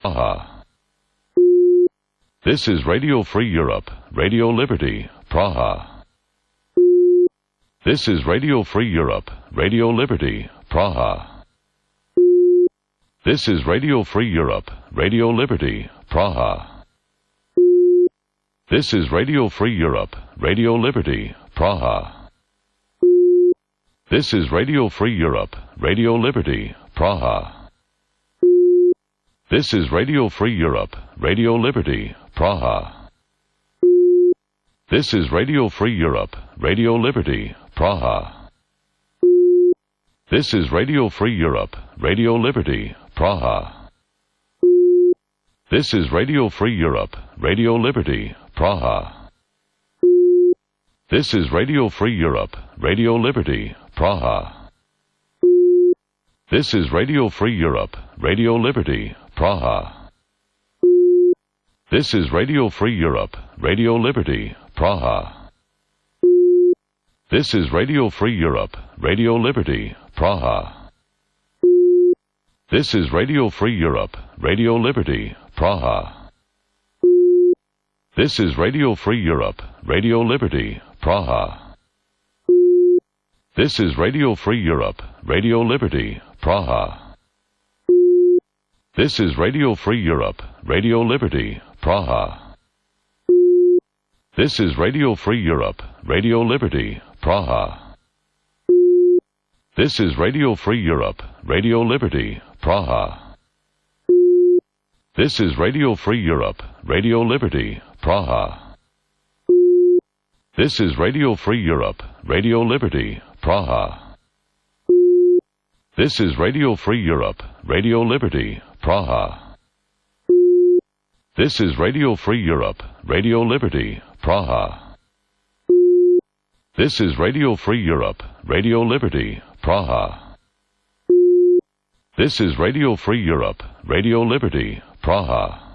Praha. This is Radio Free Europe, Radio Liberty, Praha. This is Radio Free Europe, Radio Liberty, Praha. This is Radio Free Europe, Radio Liberty, Praha. This is Radio Free Europe, Radio Liberty, Praha. This is Radio Free Europe, Radio Liberty, Praha. This is Radio Free Europe, Radio Liberty, Praha. This is Radio Free Europe, Radio Liberty, Praha. This is Radio Free Europe, Radio Liberty, Praha. This is Radio Free Europe, Radio Liberty, Praha. This is Radio Free Europe, Radio Liberty, Praha. This is Radio Free Europe, Radio Liberty, Praha. This is Radio Free Europe, Radio Liberty, Praha. This is Radio Free Europe, Radio Liberty, Praha. This is Radio Free Europe, Radio Liberty, Praha. This is Radio Free Europe, Radio Liberty, Praha. This is Radio Free Europe, Radio Liberty, Praha. This is Radio Free Europe, Radio Liberty, Praha. This is Radio Free Europe, Radio Liberty, Praha. This is Radio Free Europe, Radio Liberty, Praha. This is Radio Free Europe, Radio Liberty, Praha. This is Radio Free Europe, Radio Liberty, Praha. This is Radio Free Europe, Radio Liberty, Praha. This is Radio Free Europe, Radio Liberty, Praha. This is Radio Free Europe, Radio Liberty, Praha. This is Radio Free Europe, Radio Liberty, Praha.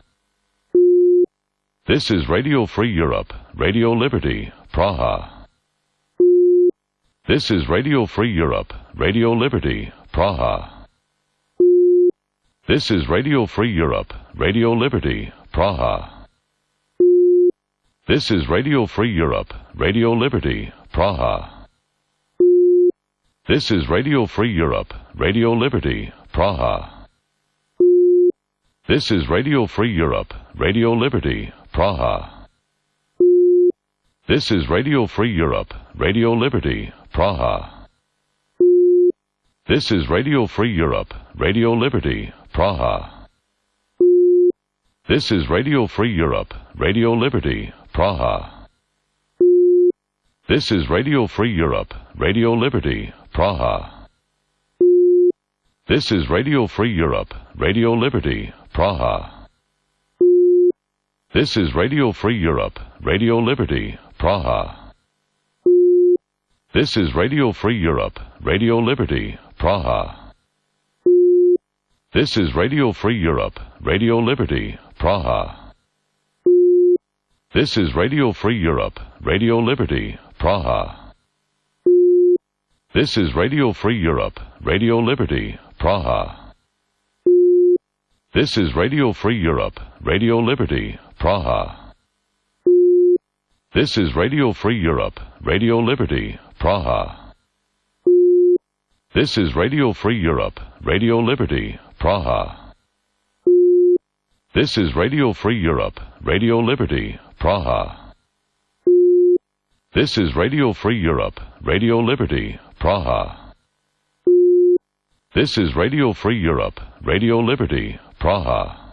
This is Radio Free Europe, Radio Liberty, Praha. This is Radio Free Europe, Radio Liberty, Praha. This is Radio Free Europe, Radio Liberty, Praha. This is Radio Free Europe, Radio Liberty, Praha. This is Radio Free Europe, Radio Liberty, Praha. This is Radio Free Europe, Radio Liberty, Praha. This is Radio Free Europe, Radio Liberty, Praha. This is Radio Free Europe, Radio Liberty, Praha. This is Radio Free Europe, Radio Liberty, Praha. This is Radio Free Europe, Radio Liberty, Praha. This is Radio Free Europe, Radio Liberty, Praha. This is Radio Free Europe, Radio Liberty, Praha. This is Radio Free Europe, Radio Liberty, Praha. This is Radio Free Europe, Radio Liberty, Praha. This is Radio Free Europe, Radio Liberty, Praha. This is Radio Free Europe, Radio Liberty, Praha. This is Radio Free Europe, Radio Liberty, Praha. This is Radio Free Europe, Radio Liberty, Praha. This is Radio Free Europe, Radio Liberty, Praha. This is Radio Free Europe, Radio Liberty, Praha. This is Radio Free Europe, Radio Liberty, Praha. This is Radio Free Europe, Radio Liberty, Praha.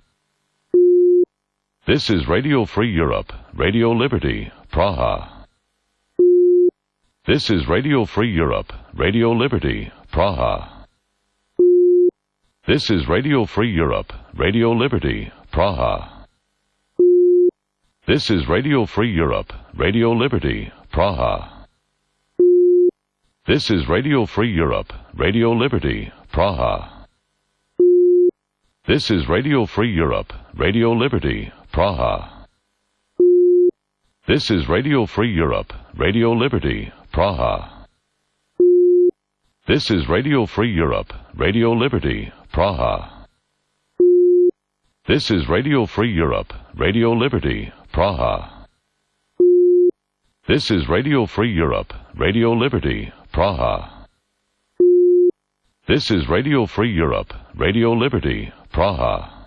This is Radio Free Europe, Radio Liberty, Praha. This is Radio Free Europe, Radio Liberty, Praha. This is Radio Free Europe, Radio Liberty, Praha. This is Radio Free Europe, Radio Liberty, Praha. This is Radio Free Europe, Radio Liberty, Praha. This is Radio Free Europe, Radio Liberty, Praha. This is Radio Free Europe, Radio Liberty, Praha. This is Radio Free Europe, Radio Liberty, Praha. This is Radio Free Europe, Radio Liberty, Praha. This is Radio Free Europe, Radio Liberty, Praha. This is Radio Free Europe, Radio Liberty, Praha.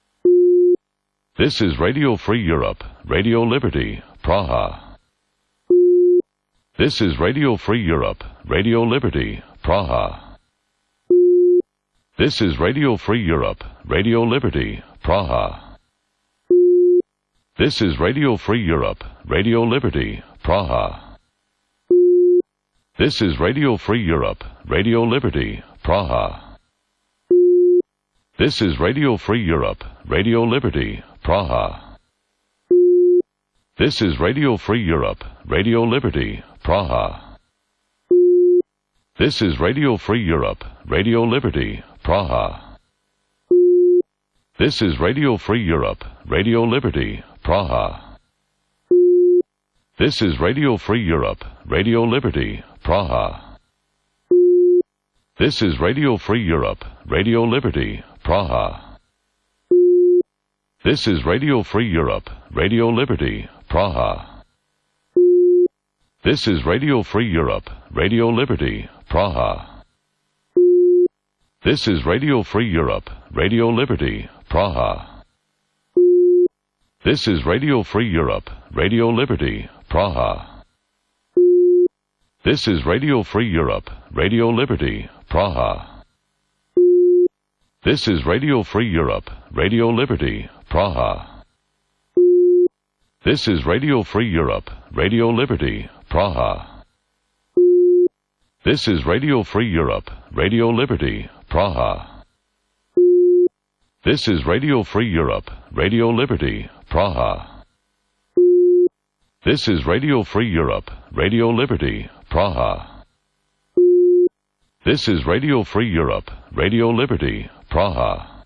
This is Radio Free Europe, Radio Liberty, Praha. This is Radio Free Europe, Radio Liberty, Praha. This is Radio Free Europe, Radio Liberty, Praha. This is Radio Free Europe, Radio Liberty, Praha. This is Radio Free Europe, Radio Liberty, Praha. This is Radio Free Europe, Radio Liberty, Praha. This is Radio Free Europe, Radio Liberty, Praha. This is Radio Free Europe, Radio Liberty, Praha. This is Radio Free Europe, Radio Liberty, Praha. This is Radio Free Europe, Radio Liberty, Praha. This is Radio Free Europe, Radio Liberty, Praha. This is Radio Free Europe, Radio Liberty, Praha. This is Radio Free Europe, Radio Liberty, Praha. This is Radio Free Europe, Radio Liberty, Praha. This is Radio Free Europe, Radio Liberty, Praha. This is Radio Free Europe, Radio Liberty, Praha. This is Radio Free Europe, Radio Liberty, Praha. This is Radio Free Europe, Radio Liberty, Praha. This is Radio Free Europe, Radio Liberty, Praha. This is Radio Free Europe, Radio Liberty, Praha. This is Radio Free Europe, Radio Liberty, Praha. This is Radio Free Europe, Radio Liberty, Praha.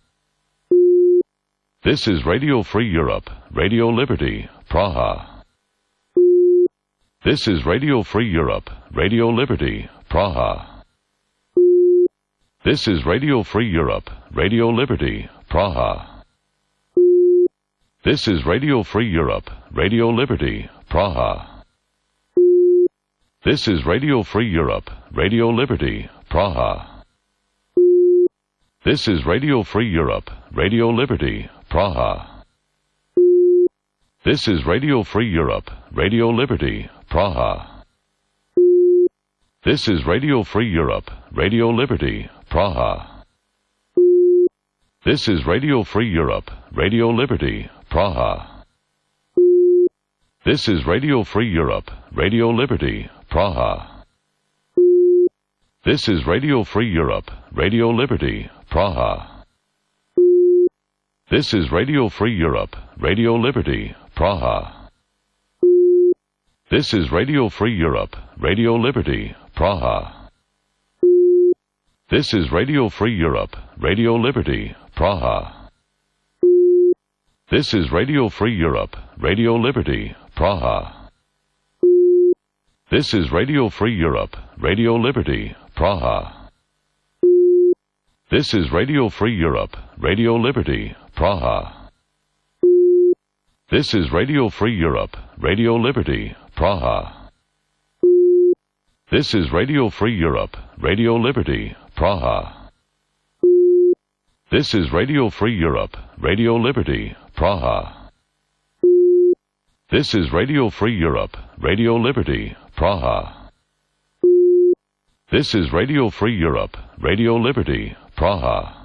This is Radio Free Europe, Radio Liberty, Praha. This is Radio Free Europe, Radio Liberty, Praha. This is Radio Free Europe, Radio Liberty, Praha. This is Radio Free Europe, Radio Liberty, Praha. This is Radio Free Europe, Radio Liberty, Praha. This is Radio Free Europe, Radio Liberty, Praha. This is Radio Free Europe, Radio Liberty, Praha. This is Radio Free Europe, Radio Liberty, Praha. This is Radio Free Europe, Radio Liberty, Praha. This is Radio Free Europe, Radio Liberty, Praha. This is Radio Free Europe, Radio Liberty, Praha. This is Radio Free Europe, Radio Liberty, Praha. This is Radio Free Europe, Radio Liberty, Praha. This is Radio Free Europe, Radio Liberty, Praha. This is Radio Free Europe, Radio Liberty, Praha. This is Radio Free Europe, Radio Liberty, Praha. This is Radio Free Europe, Radio Liberty, Praha. This is Radio Free Europe, Radio Liberty, Praha. This is Radio Free Europe, Radio Liberty, Praha. This is Radio Free Europe, Radio Liberty, Praha. This is Radio Free Europe, Radio Liberty, Praha. This is Radio Free Europe, Radio Liberty, Praha.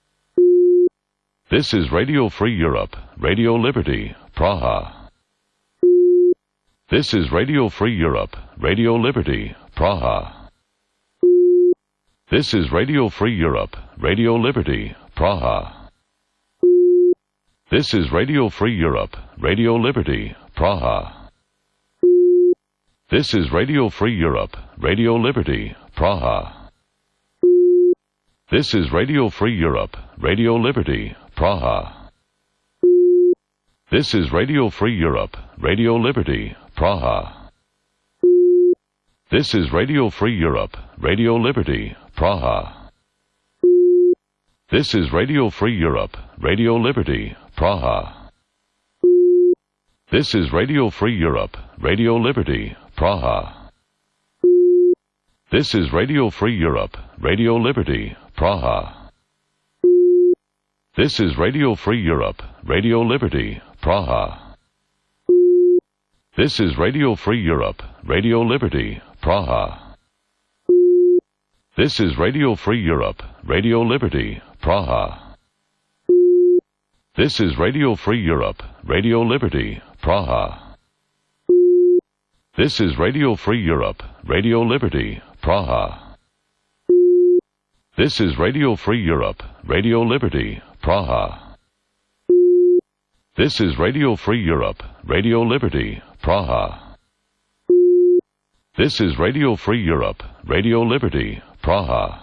This is Radio Free Europe, Radio Liberty, Praha. This is Radio Free Europe, Radio Liberty, Praha. This is Radio Free Europe, Radio Liberty, Praha. This is Radio Free Europe, Radio Liberty, Praha. This is Radio Free Europe, Radio Liberty, Praha. This is Radio Free Europe, Radio Liberty, Praha. This is Radio Free Europe, Radio Liberty, Praha. This is Radio Free Europe, Radio Liberty, Praha. This is Radio Free Europe, Radio Liberty, Praha. This is Radio Free Europe, Radio Liberty, Praha. This is Radio Free Europe, Radio Liberty, Praha. This is Radio Free Europe, Radio Liberty, Praha. This is Radio Free Europe, Radio Liberty, Praha. This is Radio Free Europe, Radio Liberty, Praha. This is Radio Free Europe, Radio Liberty, Praha. This is Radio Free Europe, Radio Liberty, Praha. This is Radio Free Europe, Radio Liberty, Praha. This is Radio Free Europe, Radio Liberty, Praha. This is Radio Free Europe, Radio Liberty, Praha.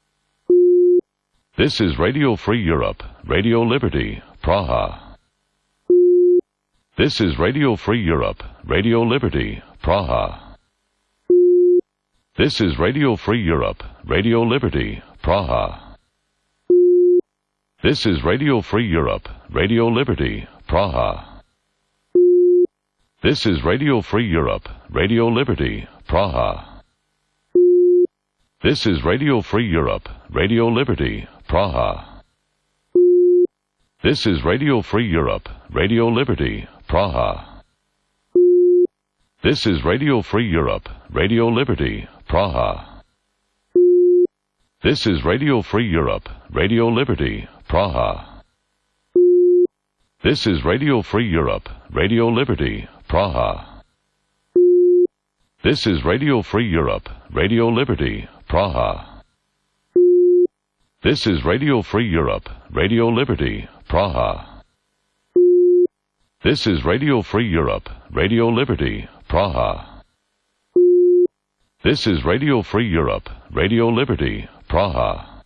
This is Radio Free Europe, Radio Liberty, Praha. This is Radio Free Europe, Radio Liberty, Praha. This is Radio Free Europe, Radio Liberty, Praha. This is Radio Free Europe, Radio Liberty, Praha. This is Radio Free Europe, Radio Liberty, Praha. This is Radio Free Europe, Radio Liberty, Praha. This is Radio Free Europe, Radio Liberty, Praha. This is Radio Free Europe, Radio Liberty, Praha. This is Radio Free Europe, Radio Liberty, Praha. This is Radio Free Europe, Radio Liberty, Praha. This is Radio Free Europe, Radio Liberty, Praha. This is Radio Free Europe, Radio Liberty, Praha. This is Radio Free Europe, Radio Liberty, Praha. This is Radio Free Europe, Radio Liberty, Praha.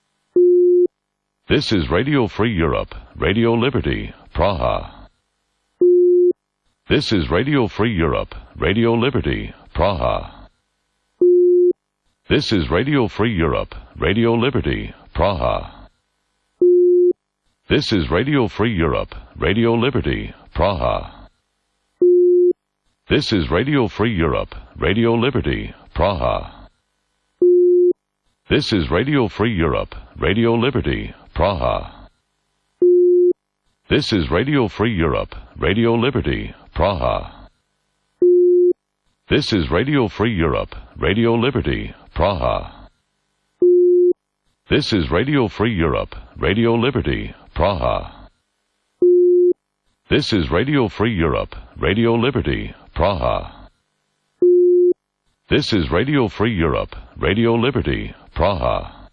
This is Radio Free Europe, Radio Liberty, Praha. This is Radio Free Europe, Radio Liberty, Praha. This is Radio Free Europe, Radio Liberty, Praha. This is Radio Free Europe, Radio Liberty, Praha. This is Radio Free Europe, Radio Liberty, Praha. This is Radio Free Europe, Radio Liberty, Praha. This is Radio Free Europe, Radio Liberty, Praha. This is Radio Free Europe, Radio Liberty, Praha. This is Radio Free Europe, Radio Liberty, Praha. This is Radio Free Europe, Radio Liberty, Praha. This is Radio Free Europe, Radio Liberty, Praha.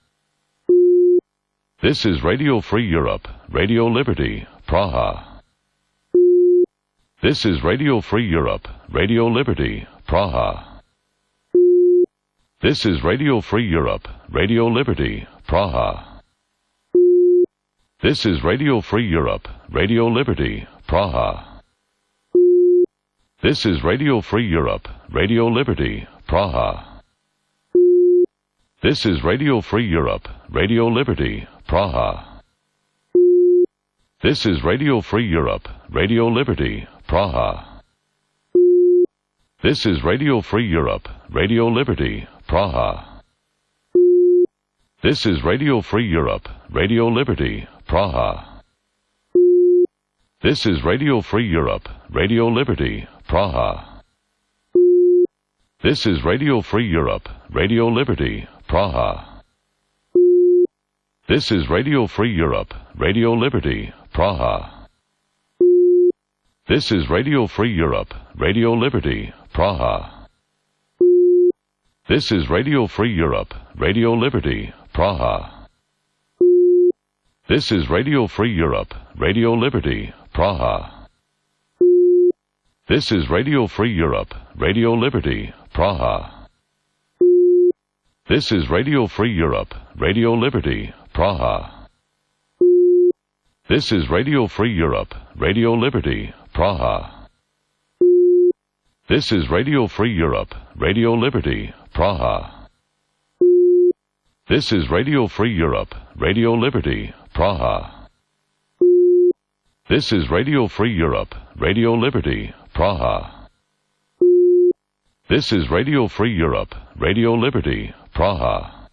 This is Radio Free Europe, Radio Liberty, Praha. This is Radio Free Europe, Radio Liberty, Praha. This is Radio Free Europe, Radio Liberty, Praha. This is Radio Free Europe, Radio Liberty, Praha. This is Radio Free Europe, Radio Liberty, Praha. This is Radio Free Europe, Radio Liberty, Praha. This is Radio Free Europe, Radio Liberty, Praha. This is Radio Free Europe, Radio Liberty, Praha. This is Radio Free Europe, Radio Liberty, Praha. This is Radio Free Europe, Radio Liberty, Praha. This is Radio Free Europe, Radio Liberty, Praha. This is Radio Free Europe, Radio Liberty, Praha. This is Radio Free Europe, Radio Liberty, Praha. This is Radio Free Europe, Radio Liberty, Praha. This is Radio Free Europe, Radio Liberty, Praha. This is Radio Free Europe, Radio Liberty, Praha. This is Radio Free Europe, Radio Liberty, Praha. This is Radio Free Europe, Radio Liberty, Praha. This is Radio Free Europe, Radio Liberty, Praha. This is Radio Free Europe, Radio Liberty, Praha. This is Radio Free Europe, Radio Liberty, Praha. This is Radio Free Europe, Radio Liberty, Praha.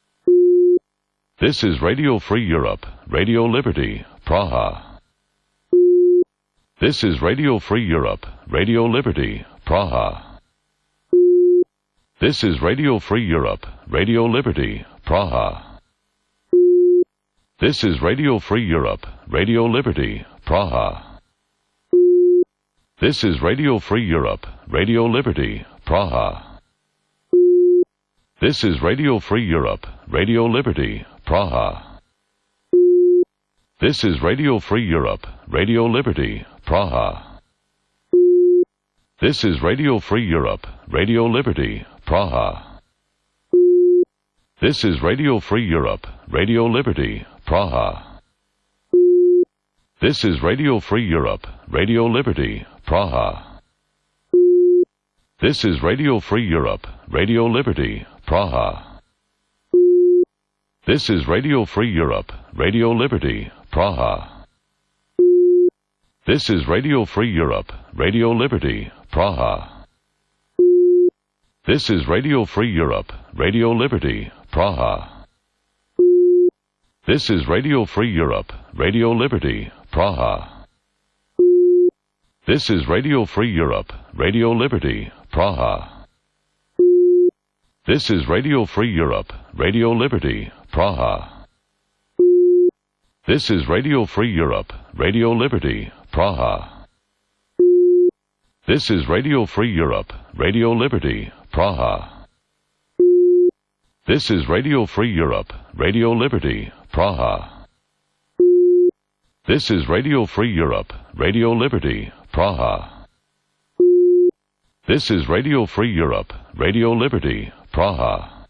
This is Radio Free Europe, Radio Liberty, Praha. This is Radio Free Europe, Radio Liberty, Praha. This is Radio Free Europe, Radio Liberty, Praha. This is Radio Free Europe, Radio Liberty, Praha. This is Radio Free Europe, Radio Liberty, Praha. This is Radio Free Europe, Radio Liberty, Praha. This is Radio Free Europe, Radio Liberty, Praha. This is Radio Free Europe, Radio Liberty, Praha. This is Radio Free Europe, Radio Liberty, Praha. This is Radio Free Europe, Radio Liberty, Praha. This is Radio Free Europe, Radio Liberty, Praha. This is Radio Free Europe, Radio Liberty, Praha. This is Radio Free Europe, Radio Liberty, Praha. This is Radio Free Europe, Radio Liberty, Praha. This is Radio Free Europe, Radio Liberty, Praha. This is Radio Free Europe, Radio Liberty, Praha. This is Radio Free Europe, Radio Liberty, Praha. This is Radio Free Europe, Radio Liberty, Praha. This is Radio Free Europe, Radio Liberty, Praha. This is Radio Free Europe, Radio Liberty, Praha. This is Radio Free Europe, Radio Liberty, Praha. This is Radio Free Europe, Radio Liberty, Praha.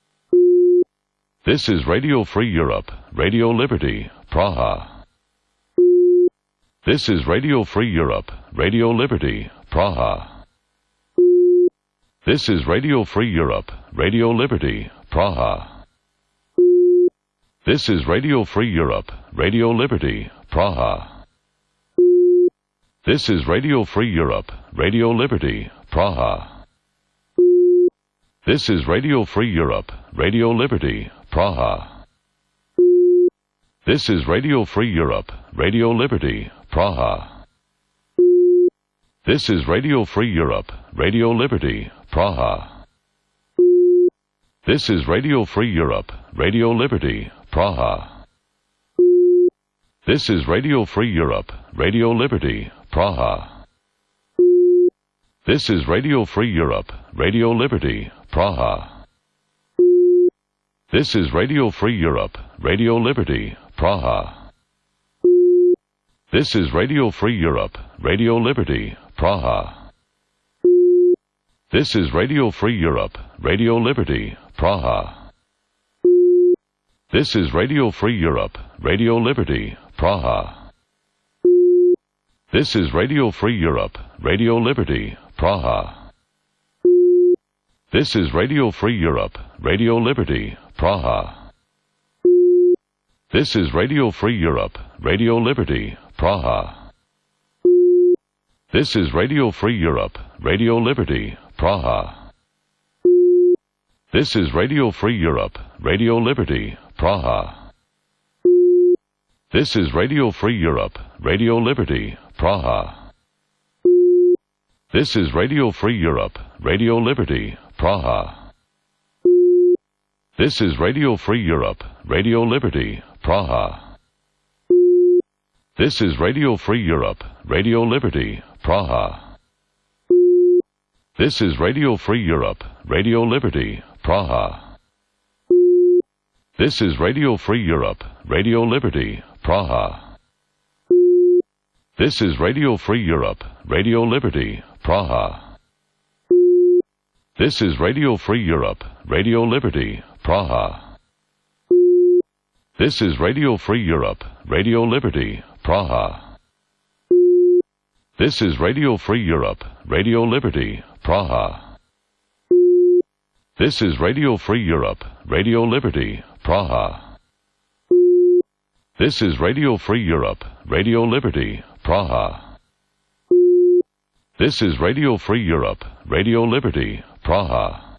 This is Radio Free Europe, Radio Liberty, Praha. This is Radio Free Europe, Radio Liberty, Praha. This is Radio Free Europe, Radio Liberty, Praha. This is Radio Free Europe, Radio Liberty, Praha. This is Radio Free Europe, Radio Liberty, Praha. This is Radio Free Europe, Radio Liberty, Praha. This is Radio Free Europe, Radio Liberty, Praha. This is Radio Free Europe, Radio Liberty, Praha. This is Radio Free Europe, Radio Liberty, Praha. This is Radio Free Europe, Radio Liberty, Praha. This is Radio Free Europe, Radio Liberty, Praha. This is Radio Free Europe, Radio Liberty, Praha. This is Radio Free Europe, Radio Liberty, Praha. This is Radio Free Europe, Radio Liberty, Praha. This is Radio Free Europe, Radio Liberty, Praha. This is Radio Free Europe, Radio Liberty, Praha. This is Radio Free Europe, Radio Liberty, Praha. This is Radio Free Europe, Radio Liberty, Praha. This is Radio Free Europe, Radio Liberty, Praha. This is Radio Free Europe, Radio Liberty, Praha. This is Radio Free Europe, Radio Liberty, Praha. This is Radio Free Europe, Radio Liberty, Praha. This is Radio Free Europe, Radio Liberty, Praha. This is Radio Free Europe, Radio Liberty, Praha. This is Radio Free Europe, Radio Liberty, Praha. This is Radio Free Europe, Radio Liberty, Praha. This is Radio Free Europe, Radio Liberty, Praha. This is Radio Free Europe, Radio Liberty, Praha. This is Radio Free Europe, Radio Liberty, Praha. This is Radio Free Europe, Radio Liberty, Praha. This is Radio Free Europe, Radio Liberty, Praha. This is Radio Free Europe, Radio Liberty, Praha. This is Radio Free Europe, Radio Liberty, Praha.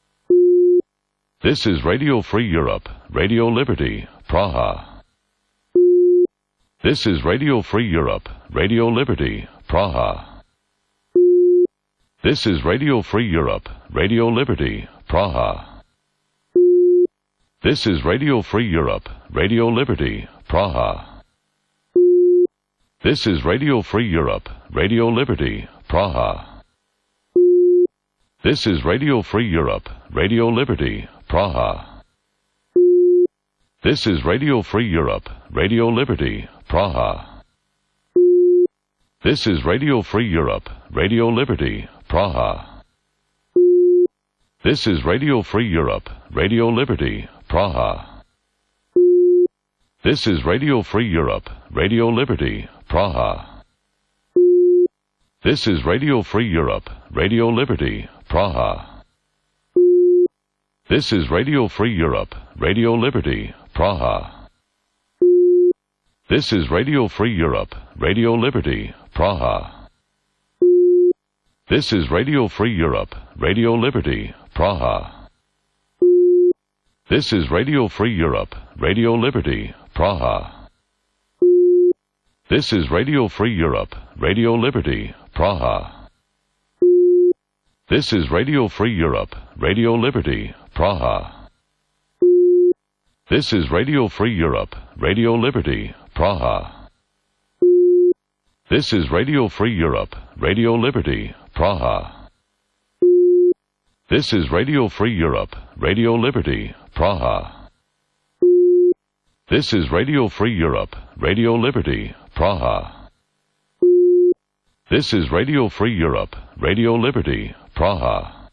This is Radio Free Europe, Radio Liberty, Praha. This is Radio Free Europe, Radio Liberty, Praha. This is Radio Free Europe, Radio Liberty, Praha. This is Radio Free Europe, Radio Liberty, Praha. This is Radio Free Europe, Radio Liberty, Praha. This is Radio Free Europe, Radio Liberty, Praha. This is Radio Free Europe, Radio Liberty, Praha. This is Radio Free Europe, Radio Liberty, Praha. This is Radio Free Europe, Radio Liberty, Praha. This is Radio Free Europe, Radio Liberty, Praha. This is Radio Free Europe, Radio Liberty, Praha. This is Radio Free Europe, Radio Liberty, Praha. This is Radio Free Europe, Radio Liberty, Praha. This is Radio Free Europe, Radio Liberty, Praha. This is Radio Free Europe, Radio Liberty, Praha. This is Radio Free Europe, Radio Liberty, Praha. This is Radio Free Europe, Radio Liberty, Praha. This is Radio Free Europe, Radio Liberty, Praha. This is Radio Free Europe, Radio Liberty, Praha. This is Radio Free Europe, Radio Liberty, Praha. This is Radio Free Europe, Radio Liberty, Praha. This is Radio Free Europe, Radio Liberty, Praha.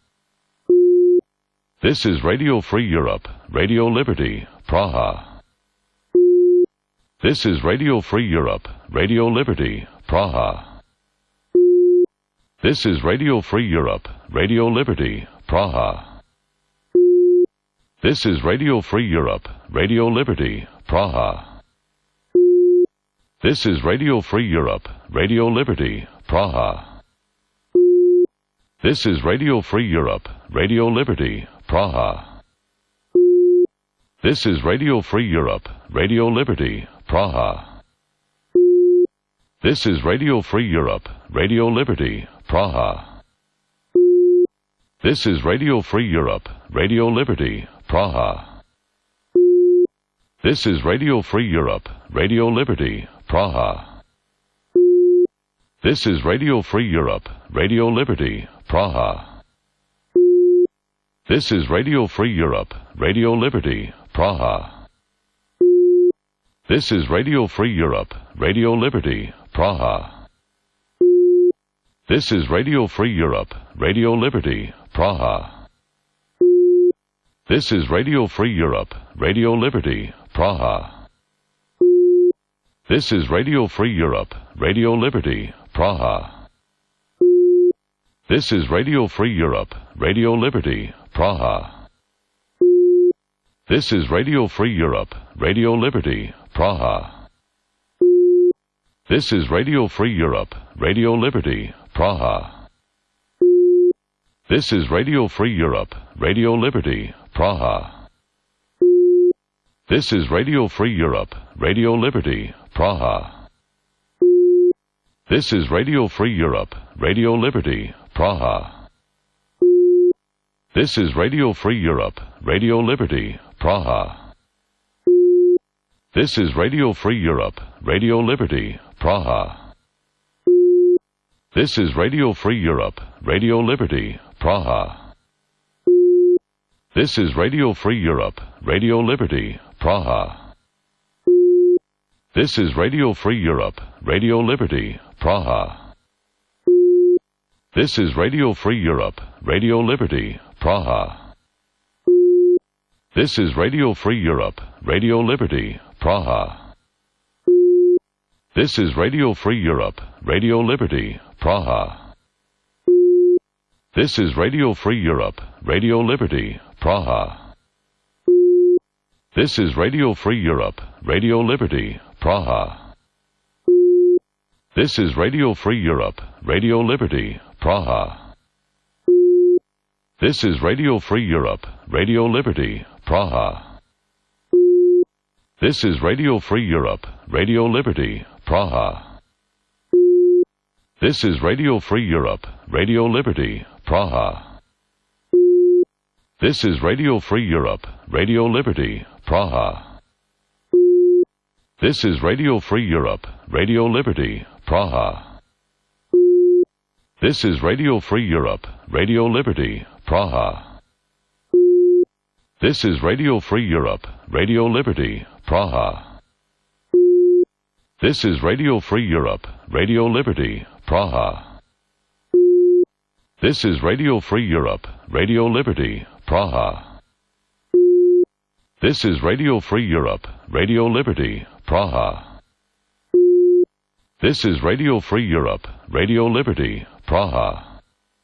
This is Radio Free Europe, Radio Liberty, Praha. This is Radio Free Europe, Radio Liberty, Praha. This is Radio Free Europe, Radio Liberty, Praha. This is Radio Free Europe, Radio Liberty, Praha. This is Radio Free Europe, Radio Liberty, Praha. This is Radio Free Europe, Radio Liberty, Praha. This is Radio Free Europe, Radio Liberty, Praha. This is Radio Free Europe, Radio Liberty, Praha. This is Radio Free Europe, Radio Liberty, Praha. This is Radio Free Europe, Radio Liberty, Praha. This is Radio Free Europe, Radio Liberty, Praha. This is Radio Free Europe, Radio Liberty, Praha. This is Radio Free Europe, Radio Liberty, Praha. This is Radio Free Europe, Radio Liberty, Praha. This is Radio Free Europe, Radio Liberty, Praha. This is Radio Free Europe, Radio Liberty, Praha. This is Radio Free Europe, Radio Liberty, Praha. This is Radio Free Europe, Radio Liberty, Praha. This is Radio Free Europe, Radio Liberty, Praha. This is Radio Free Europe, Radio Liberty, Praha. This is Radio Free Europe, Radio Liberty, Praha. This is Radio Free Europe, Radio Liberty, Praha. This is Radio Free Europe, Radio Liberty, Praha. This is Radio Free Europe, Radio Liberty, Praha. This is Radio Free Europe, Radio Liberty, Praha. This is Radio Free Europe, Radio Liberty, Praha. This is Radio Free Europe, Radio Liberty, Praha. This is Radio Free Europe, Radio Liberty, Praha. This is Radio Free Europe, Radio Liberty, Praha. This is Radio Free Europe, Radio Liberty, Praha. This is Radio Free Europe, Radio Liberty, Praha. This is Radio Free Europe, Radio Liberty, Praha. This is Radio Free Europe, Radio Liberty, Praha. This is Radio Free Europe, Radio Liberty, Praha. This is Radio Free Europe, Radio Liberty, Praha. This is Radio Free Europe, Radio Liberty, Praha. This is Radio Free Europe, Radio Liberty, Praha. This is Radio Free Europe, Radio Liberty, Praha. This is Radio Free Europe, Radio Liberty, Praha. This is Radio Free Europe, Radio Liberty, Praha. This is Radio Free Europe, Radio Liberty, Praha. This is Radio Free Europe, Radio Liberty, Praha. This is Radio Free Europe, Radio Liberty, Praha. This is Radio Free Europe, Radio Liberty, Praha.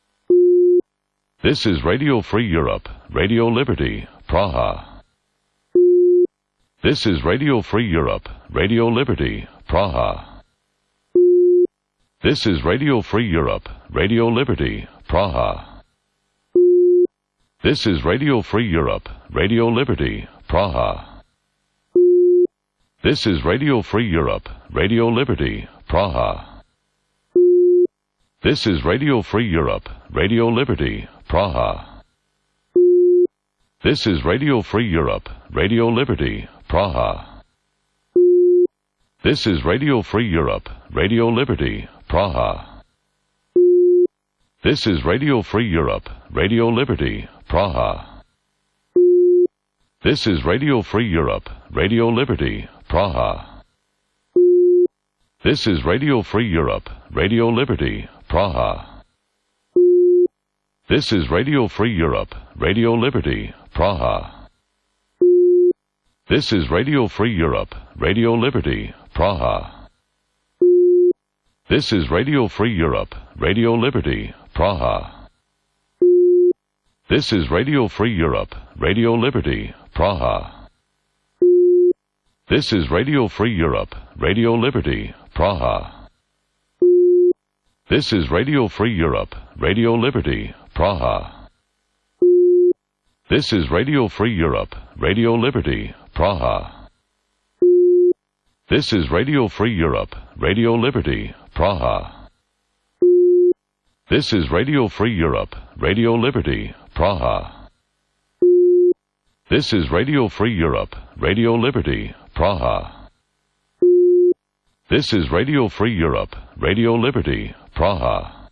This is Radio Free Europe, Radio Liberty, Praha. This is Radio Free Europe, Radio Liberty, Praha. This is Radio Free Europe, Radio Liberty, Praha. This is Radio Free Europe, Radio Liberty, Praha. This is Radio Free Europe, Radio Liberty, Praha. This is Radio Free Europe, Radio Liberty, Praha. This is Radio Free Europe, Radio Liberty, Praha. This is Radio Free Europe, Radio Liberty, Praha. This is Radio Free Europe, Radio Liberty, Praha. This is Radio Free Europe, Radio Liberty, Praha. This is Radio Free Europe, Radio Liberty, Praha. This is Radio Free Europe, Radio Liberty, Praha. This is Radio Free Europe, Radio Liberty, Praha. This is Radio Free Europe, Radio Liberty, Praha. This is Radio Free Europe, Radio Liberty, Praha. This is Radio Free Europe, Radio Liberty, Praha. This is Radio Free Europe, Radio Liberty, Praha. This is Radio Free Europe, Radio Liberty, Praha. This is Radio Free Europe, Radio Liberty, Praha. This is Radio Free Europe, Radio Liberty, Praha. This is Radio Free Europe, Radio Liberty, Praha. This is Radio Free Europe, Radio Liberty, Praha.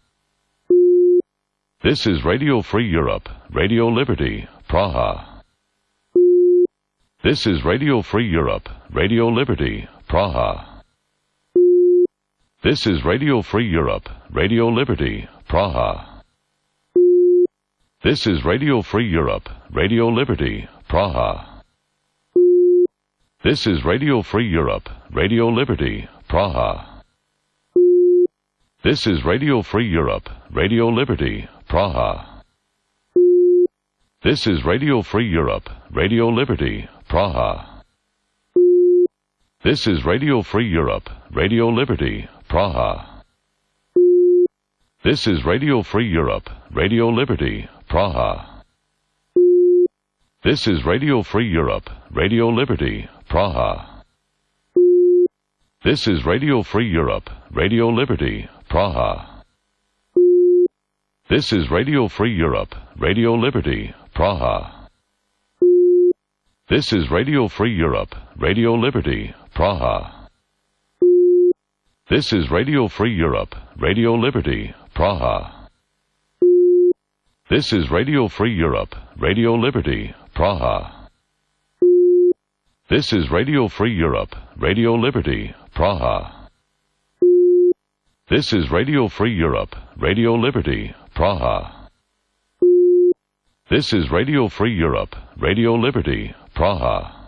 This is Radio Free Europe, Radio Liberty, Praha. This is Radio Free Europe, Radio Liberty, Praha. This is Radio Free Europe, Radio Liberty, Praha. This is Radio Free Europe, Radio Liberty, Praha. This is Radio Free Europe, Radio Liberty, Praha. This is Radio Free Europe, Radio Liberty, Praha. This is Radio Free Europe, Radio Liberty, Praha. This is Radio Free Europe, Radio Liberty, Praha. This is Radio Free Europe, Radio Liberty, Praha. This is Radio Free Europe, Radio Liberty, Praha. This is Radio Free Europe, Radio Liberty, Praha. This is Radio Free Europe, Radio Liberty, Praha. This is Radio Free Europe, Radio Liberty, Praha. This is Radio Free Europe, Radio Liberty, Praha. This is Radio Free Europe, Radio Liberty, Praha. This is Radio Free Europe, Radio Liberty, Praha. This is Radio Free Europe, Radio Liberty, Praha. This is Radio Free Europe, Radio Liberty, Praha.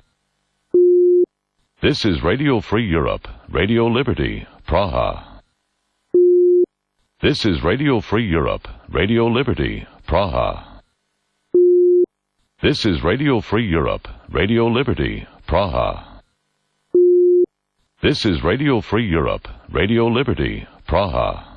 This is Radio Free Europe, Radio Liberty, Praha. This is Radio Free Europe, Radio Liberty, Praha. This is Radio Free Europe, Radio Liberty, Praha. This is Radio Free Europe, Radio Liberty, Praha.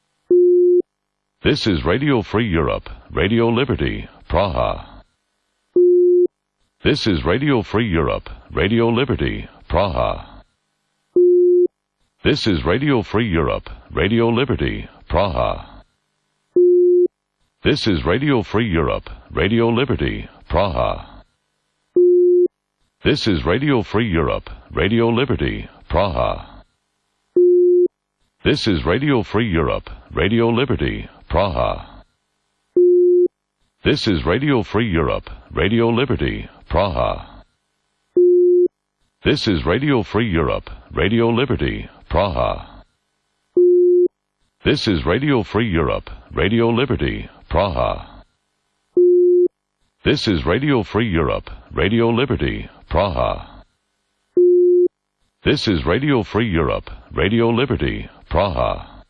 This is Radio Free Europe, Radio Liberty, Praha. This is Radio Free Europe, Radio Liberty, Praha. This is Radio Free Europe, Radio Liberty, Praha. This is Radio Free Europe, Radio Liberty, Praha. This is Radio Free Europe, Radio Liberty, Praha. This is Radio Free Europe, Radio Liberty, Praha. This is Radio Free Europe, Radio Liberty, Praha. This is Radio Free Europe, Radio Liberty, Praha. This is Radio Free Europe, Radio Liberty, Praha. This is Radio Free Europe, Radio Liberty, Praha. This is Radio Free Europe, Radio Liberty, Praha.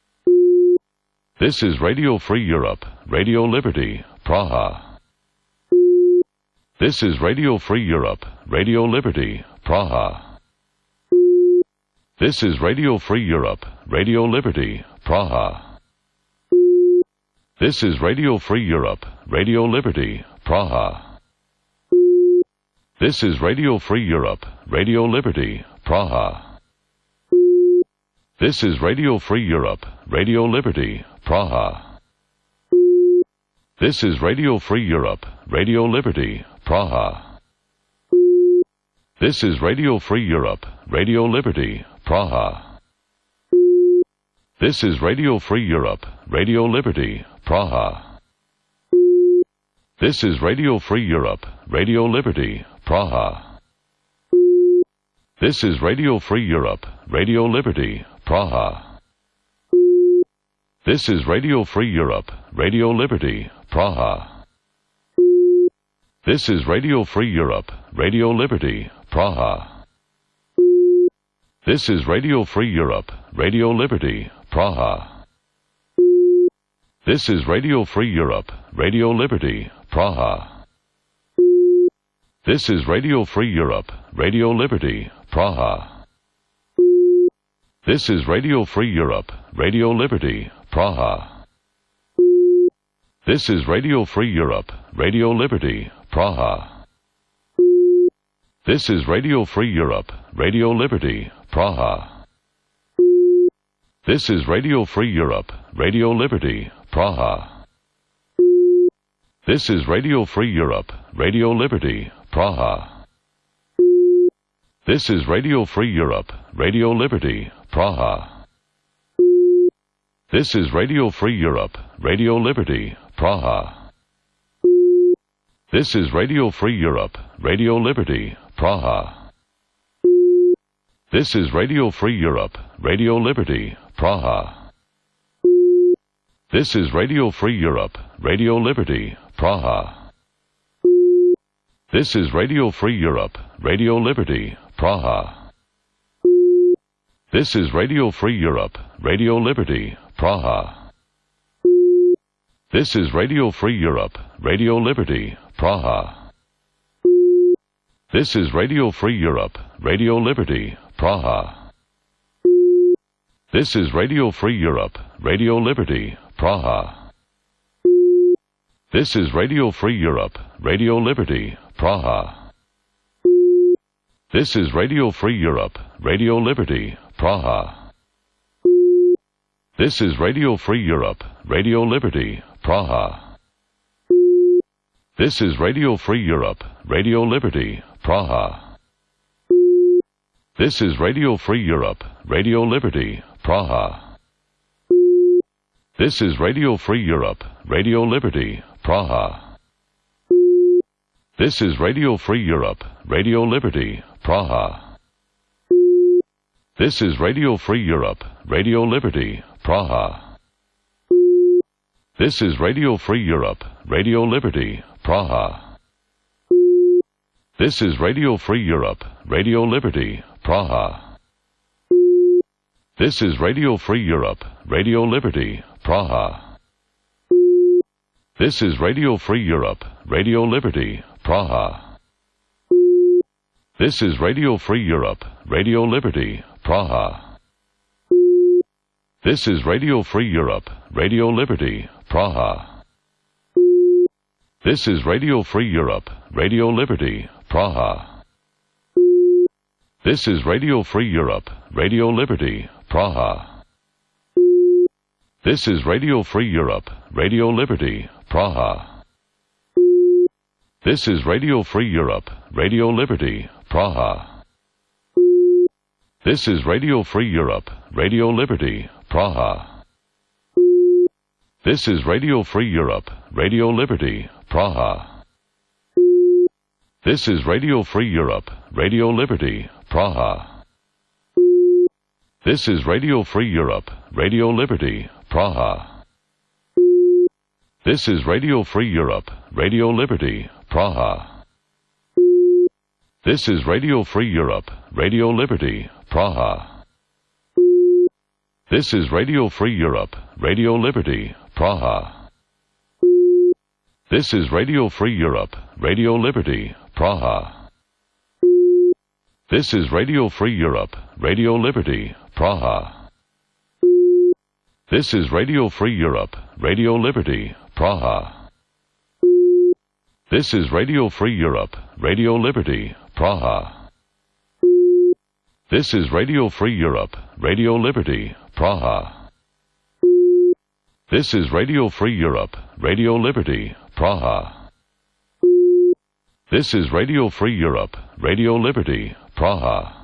This is Radio Free Europe, Radio Liberty, Praha. This is Radio Free Europe, Radio Liberty, Praha. This is Radio Free Europe, Radio Liberty, Praha. This is Radio Free Europe, Radio Liberty, Praha. This is Radio Free Europe, Radio Liberty, Praha. This is Radio Free Europe, Radio Liberty, Praha. This is Radio Free Europe, Radio Liberty, Praha. This is Radio Free Europe, Radio Liberty, Praha. This is Radio Free Europe, Radio Liberty, Praha. This is Radio Free Europe, Radio Liberty, Praha. This is Radio Free Europe, Radio Liberty, Praha. This is Radio Free Europe, Radio Liberty, Praha. This is Radio Free Europe, Radio Liberty, Praha. This is Radio Free Europe, Radio Liberty, Praha. This is Radio Free Europe, Radio Liberty, Praha. This is Radio Free Europe, Radio Liberty, Praha. This is Radio Free Europe, Radio Liberty, Praha. This is Radio Free Europe, Radio Liberty, Praha. This is Radio Free Europe, Radio Liberty, Praha. This is Radio Free Europe, Radio Liberty, Praha. This is Radio Free Europe, Radio Liberty, Praha. This is Radio Free Europe, Radio Liberty, Praha. This is Radio Free Europe, Radio Liberty, Praha. This is Radio Free Europe, Radio Liberty, Praha. This is Radio Free Europe, Radio Liberty, Praha. This is Radio Free Europe, Radio Liberty, Praha. This is Radio Free Europe, Radio Liberty, Praha. This is Radio Free Europe, Radio Liberty, Praha. This is Radio Free Europe, Radio Liberty, Praha. This is Radio Free Europe, Radio Liberty, Praha. This is Radio Free Europe, Radio Liberty, Praha. This is Radio Free Europe, Radio Liberty, Praha. This is Radio Free Europe, Radio Liberty, Praha. This is Radio Free Europe, Radio Liberty, Praha. This is Radio Free Europe, Radio Liberty, Praha. This is Radio Free Europe, Radio Liberty, Praha. This is Radio Free Europe, Radio Liberty, Praha. This is Radio Free Europe, Radio Liberty, Praha. This is Radio Free Europe, Radio Liberty, Praha. This is Radio Free Europe, Radio Liberty, Praha. This is Radio Free Europe, Radio Liberty, Praha. This is Radio Free Europe, Radio Liberty, Praha. This is Radio Free Europe, Radio Liberty, Praha. This is Radio Free Europe, Radio Liberty, Praha. This is Radio Free Europe, Radio Liberty, Praha. This is Radio Free Europe, Radio Liberty, Praha. This is Radio Free Europe, Radio Liberty, Praha. This is Radio Free Europe, Radio Liberty, Praha. This is Radio Free Europe, Radio Liberty, Praha. This is Radio Free Europe, Radio Liberty, Praha. This is Radio Free Europe, Radio Liberty, Praha. This is Radio Free Europe, Radio Liberty, Praha. This is Radio Free Europe, Radio Liberty, Praha. This is Radio Free Europe, Radio Liberty, Praha. This is Radio Free Europe, Radio Liberty, Praha. This is Radio Free Europe, Radio Liberty, Praha. This is Radio Free Europe, Radio Liberty, Praha. This is Radio Free Europe, Radio Liberty, Praha. This is Radio Free Europe, Radio Liberty, Praha. This is Radio Free Europe, Radio Liberty, Praha. This is Radio Free Europe, Radio Liberty, Praha. This is Radio Free Europe, Radio Liberty, Praha. This is Radio Free Europe, Radio Liberty, Praha.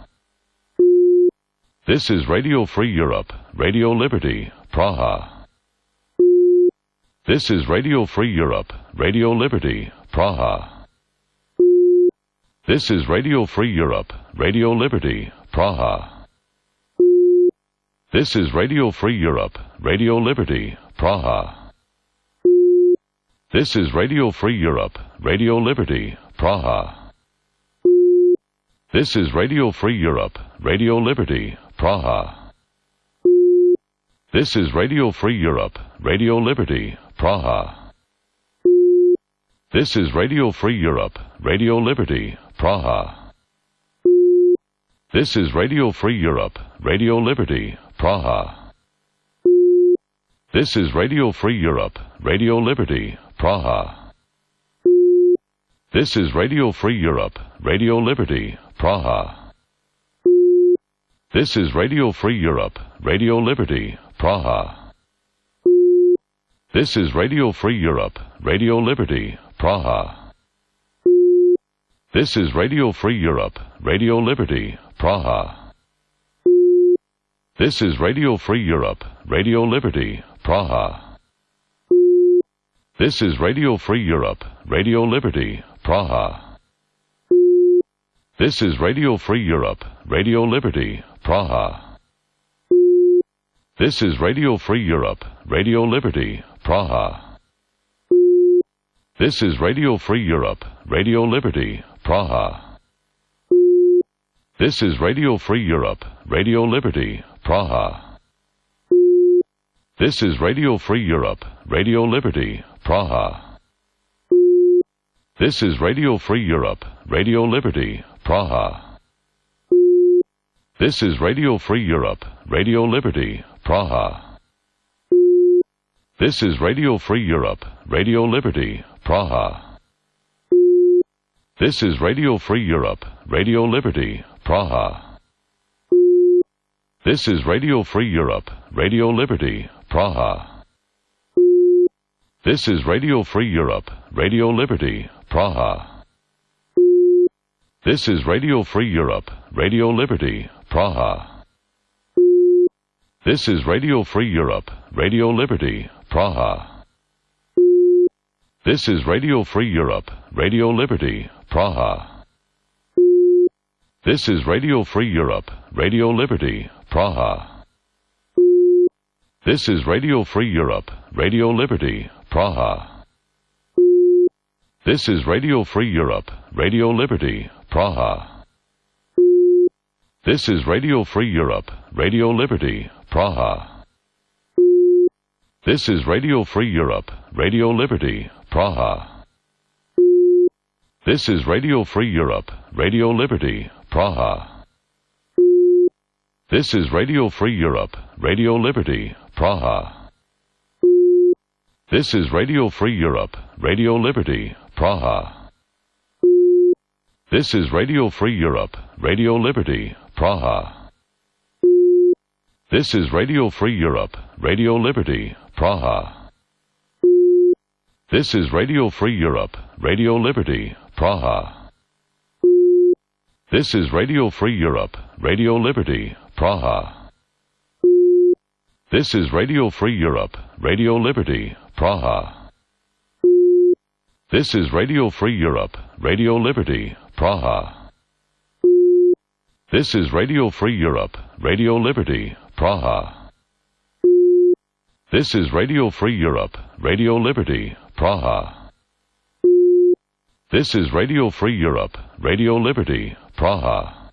This is Radio Free Europe, Radio Liberty, Praha. This is Radio Free Europe, Radio Liberty, Praha. This is Radio Free Europe, Radio Liberty, Praha. This is Radio Free Europe, Radio Liberty, Praha. This is Radio Free Europe, Radio Liberty, Praha. This is Radio Free Europe, Radio Liberty, Praha. This is Radio Free Europe, Radio Liberty, Praha. This is Radio Free Europe, Radio Liberty, Praha. This is Radio Free Europe, Radio Liberty, Praha. This is Radio Free Europe, Radio Liberty, Praha. This is Radio Free Europe, Radio Liberty, Praha. This is Radio Free Europe, Radio Liberty, Praha. This is Radio Free Europe, Radio Liberty, Praha. This is Radio Free Europe, Radio Liberty, Praha. This is Radio Free Europe, Radio Liberty, Praha. This is Radio Free Europe, Radio Liberty, Praha. This is Radio Free Europe, Radio Liberty, Praha. This is Radio Free Europe, Radio Liberty, Praha. This is Radio Free Europe, Radio Liberty, Praha. This is Radio Free Europe, Radio Liberty, Praha. This is Radio Free Europe, Radio Liberty, Praha. This is Radio Free Europe, Radio Liberty, Praha. This is Radio Free Europe, Radio Liberty, Praha. This is Radio Free Europe, Radio Liberty, Praha. This is Radio Free Europe, Radio Liberty, Praha. This is Radio Free Europe, Radio Liberty, Praha. This is Radio Free Europe, Radio Liberty, Praha. This is Radio Free Europe, Radio Liberty, Praha. This is Radio Free Europe, Radio Liberty, Praha. This is Radio Free Europe, Radio Liberty, Praha. This is Radio Free Europe, Radio Liberty, Praha. This is Radio Free Europe, Radio Liberty, Praha. This is Radio Free Europe, Radio Liberty, Praha. This is Radio Free Europe, Radio Liberty, Praha. This is Radio Free Europe, Radio Liberty, Praha. This is Radio Free Europe, Radio Liberty, Praha. This is Radio Free Europe, Radio Liberty, Praha. This is Radio Free Europe, Radio Liberty, Praha. This is Radio Free Europe, Radio Liberty, Praha. This is Radio Free Europe, Radio Liberty, Praha. This is Radio Free Europe, Radio Liberty, Praha. This is Radio Free Europe, Radio Liberty, Praha. This is Radio Free Europe, Radio Liberty, Praha. This is Radio Free Europe, Radio Liberty, Praha. This is Radio Free Europe, Radio Liberty, Praha. This is Radio Free Europe, Radio Liberty, Praha. This is Radio Free Europe, Radio Liberty, Praha.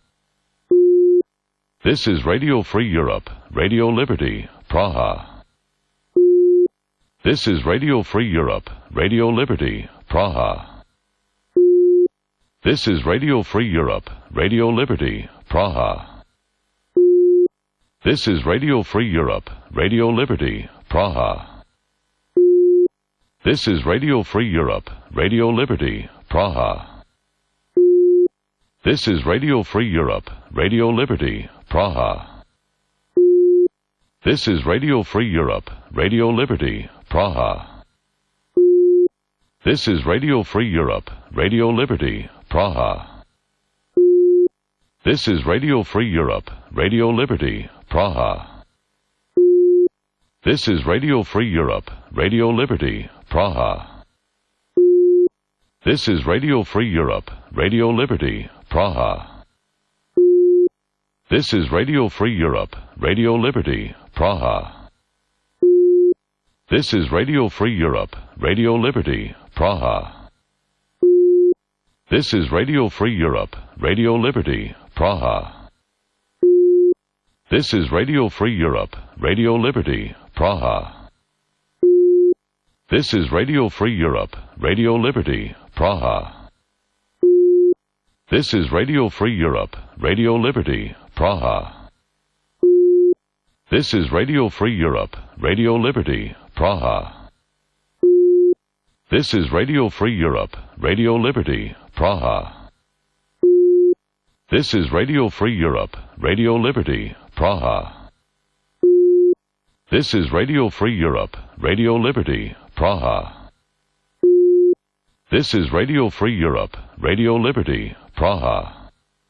This is Radio Free Europe, Radio Liberty, Praha. This is Radio Free Europe, Radio Liberty, Praha. This is Radio Free Europe, Radio Liberty, Praha. This is Radio Free Europe, Radio Liberty, Praha. This is Radio Free Europe, Radio Liberty, Praha. This is Radio Free Europe, Radio Liberty, Praha. This is Radio Free Europe, Radio Liberty, Praha. This is Radio Free Europe, Radio Liberty, Praha. This is Radio Free Europe, Radio Liberty, Praha. This is Radio Free Europe, Radio Liberty, Praha. This is Radio Free Europe, Radio Liberty, Praha. This is Radio Free Europe, Radio Liberty, Praha. This is Radio Free Europe, Radio Liberty, Praha. This is Radio Free Europe, Radio Liberty, Praha. This is Radio Free Europe, Radio Liberty, Praha. This is Radio Free Europe, Radio Liberty, Praha. This is Radio Free Europe, Radio Liberty, Praha. This is Radio Free Europe, Radio Liberty, Praha. This is Radio Free Europe, Radio Liberty, Praha. This is Radio Free Europe, Radio Liberty, Praha. This is Radio Free Europe, Radio Liberty, Praha. This is Radio Free Europe, Radio Liberty, Praha.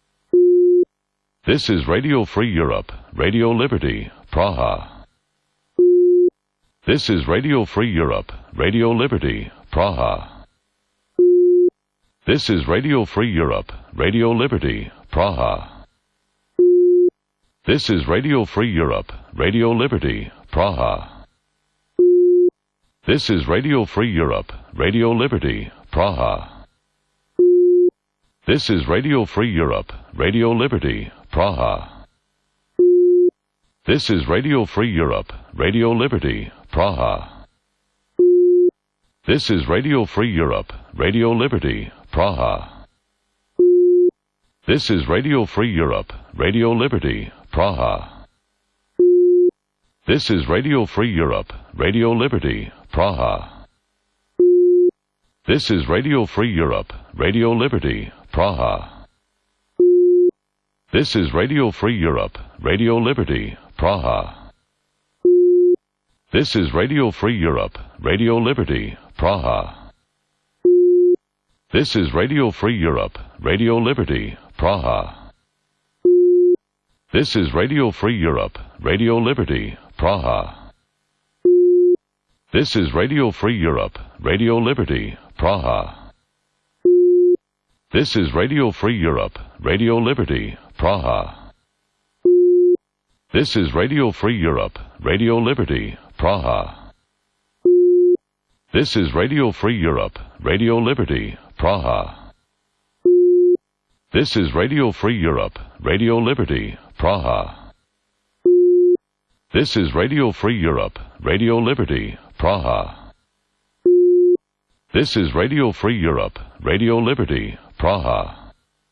This is Radio Free Europe, Radio Liberty, Praha. This is Radio Free Europe, Radio Liberty, Praha. This is Radio Free Europe, Radio Liberty, Praha. This is Radio Free Europe, Radio Liberty, Praha. This is Radio Free Europe, Radio Liberty, Praha. This is Radio Free Europe, Radio Liberty, Praha. This is Radio Free Europe, Radio Liberty, Praha. This is Radio Free Europe, Radio Liberty, Praha. This is Radio Free Europe, Radio Liberty, Praha. This is Radio Free Europe, Radio Liberty, Praha. This is Radio Free Europe, Radio Liberty, Praha. This is Radio Free Europe, Radio Liberty, Praha. This is Radio Free Europe, Radio Liberty, Praha. This is Radio Free Europe, Radio Liberty, Praha. This is Radio Free Europe, Radio Liberty, Praha. This is Radio Free Europe, Radio Liberty, Praha. This is Radio Free Europe, Radio Liberty, Praha. This is Radio Free Europe, Radio Liberty, Praha. This is Radio Free Europe, Radio Liberty, Praha. This is Radio Free Europe, Radio Liberty, Praha. This is Radio Free Europe, Radio Liberty, Praha. This is Radio Free Europe, Radio Liberty, Praha.